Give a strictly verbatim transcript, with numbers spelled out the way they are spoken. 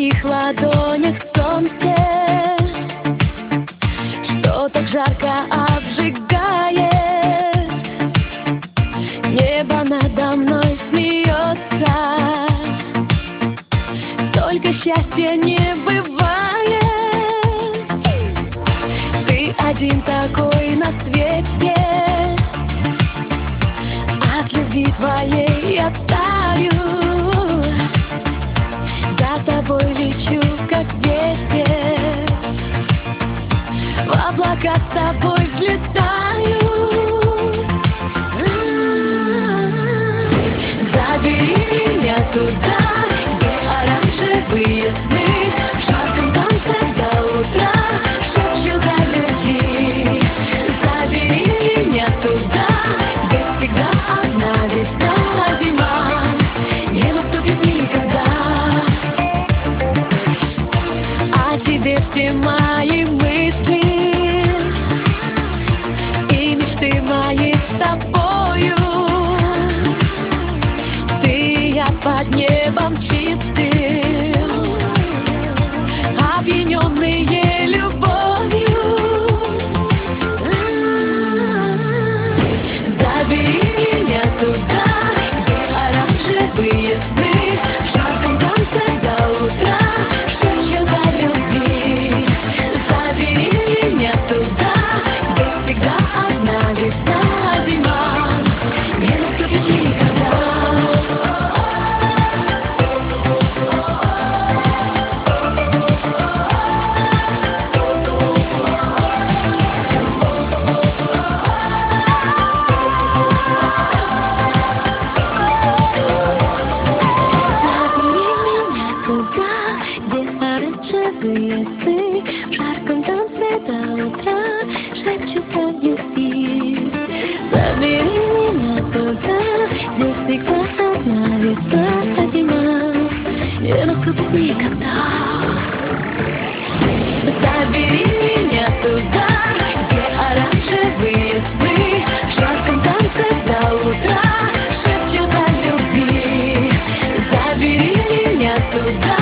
твоих ладонях солнце, что так жарко обжигает. Небо надо мной смеется, столько счастья не бывает. Ты один такой на свете, от любви твоей я таю. За тобой лечу, как ветер, в облака с тобой взлетаю. Забери меня туда, где оранжевые сны, в жарком танце до утра шепчут о любви. Забери меня туда, где всегда одна весна, зима не наступит никогда. О тебе все мои мысли и мечты мои с тобою. Ты, я под небом чистым, опьяненные любовью. Забери меня туда, где оранжевые сны, в жарком танце до утра шепчут о любви. Забери меня туда, где всегда одна весна, зима не наступит никогда. Оранжевые сны, в жарком танце до утра шепчут о любви. Забери меня туда, где всегда одна весна, а зима не наступит никогда. Забери меня туда, где оранжевые сны, в жарком танце до утра шепчут о любви. Забери меня туда,